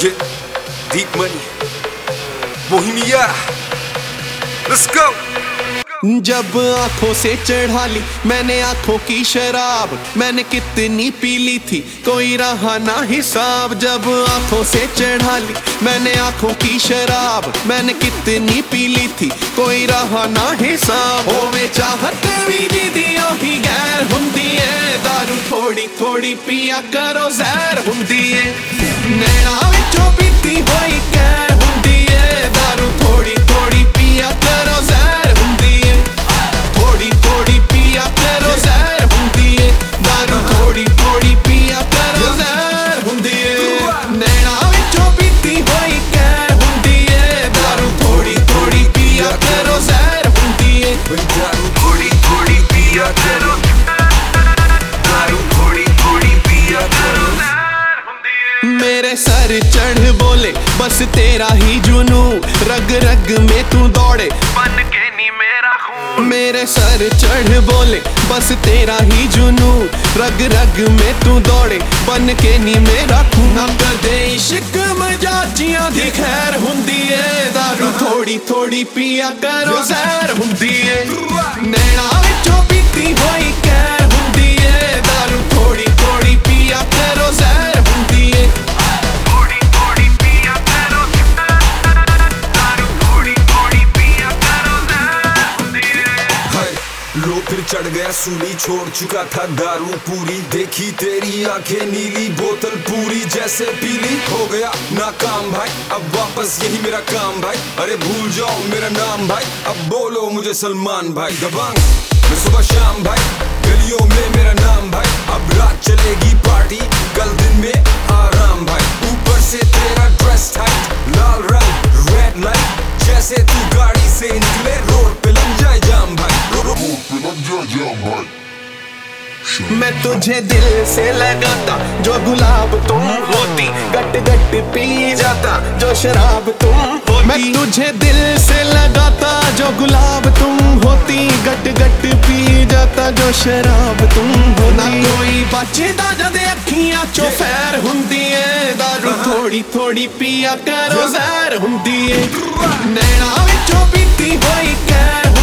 Yeah, deep money, Bohemia. Let's go. जब आंखों से चढ़ा ली मैंने आंखों की शराब, मैंने कितनी पी ली थी कोई रहा ना हिसाब। जब आंखों से चढ़ा ली मैंने आंखों की शराब, मैंने कितनी पी ली थी कोई रहा ना हिसाब। होवे चाहत भी दीदियों ही गैर हुंदी है, दारू थोड़ी थोड़ी पिया करो जहर हुंदी है। नैना विचों पीती होई गैर हुंदी है, दारू थोड़ी थोड़ी पिया करो जहर हुंदी है। थोड़ी थोड़ी पिया करो जहर हुंदी है, दारू थोड़ी थोड़ी पिया करो जहर हुंदी है। नैना विचों पीती होई गैर हुंदी है, दारू थोड़ी थोड़ी पिया करो जहर हुंदी है। दारू थोड़ी थोड़ी पिया करो, दारू थोड़ी थोड़ी पिया करो। मेरे सर चढ़ बोले बस तेरा ही जुनू, रग रग में तू दौड़े बन के नी मेरा खून। मेरे सर चढ़ बोले बस तेरा ही जुनू, रग रग में तू दौड़े बन के नी मेरा खून। ना कदे इश्क मजाजियां दी खैर हुंदी है, दारू थोड़ी थोड़ी पिया करो जहर हुंदी है। नैना विचों पीती होई गैर हुंदी है, दारू थोड़ी थोड़ी पिया करो जहर हुंदी है। लो फिर चढ़ गया सूली, छोड़ चुका था दारू पूरी। देखी तेरी आंखें नीली, बोतल पूरी जैसे पीली। हो गया नाकाम भाई, अब वापस यही मेरा काम भाई। अरे भूल जाओ मेरा नाम भाई, अब बोलो मुझे सलमान भाई। दबंग मैं सुबह शाम भाई, गलियों में मेरा नाम भाई। अब रात चलेगी पार्टी, कल दिन में आराम भाई। ऊपर से तेरा ड्रेस टाइट, लाल रंग रेड लाइट, जैसे तू गाड़ी से निकले रोड पे लग जाए जाम भाई। मैं तुझे दिल से लगाता जो गुलाब तुम होती, गट गट पी जाता जो शराब तुम होती। मैं तुझे दिल से लगाता जो गुलाब तुम होती, गट गट पी जाता जो शराब तुम होती। ना कोई बचदा जदे अखियां चो फैर हुंदी है, दारू थोड़ी थोड़ी पिया करो जहर हुंदी है। नैना विचों पीती होई गैर